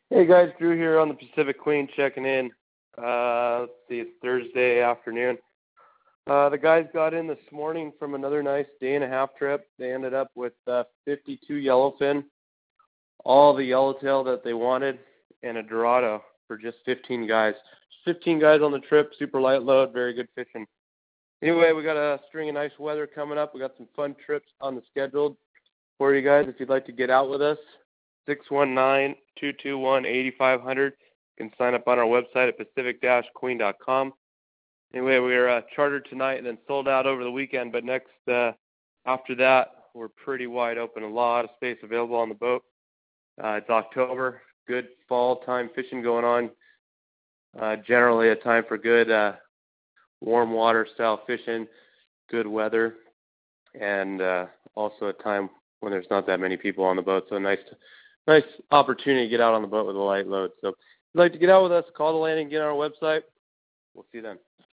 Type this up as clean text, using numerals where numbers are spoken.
Hey guys, Drew here on the Pacific Queen checking in. Let's see, it's Thursday afternoon. The guys got in this morning from another nice day-and-a-half trip. They ended up with 52 yellowfin, all the yellowtail that they wanted, and a Dorado for just 15 guys. 15 guys on the trip, super light load, very good fishing. Anyway, we got a string of nice weather coming up. We got some fun trips on the schedule for you guys if you'd like to get out with us. 619-221-8500. You can sign up on our website at pacific-queen.com. Anyway, we're chartered tonight and then sold out over the weekend, but next, after that, we're pretty wide open. A lot of space available on the boat. It's October, good fall time fishing going on. Generally a time for good warm water style fishing, good weather, and also a time when there's not that many people on the boat. So nice opportunity to get out on the boat with a light load. So if you'd like to get out with us, call the landing, get on our website. We'll see you then.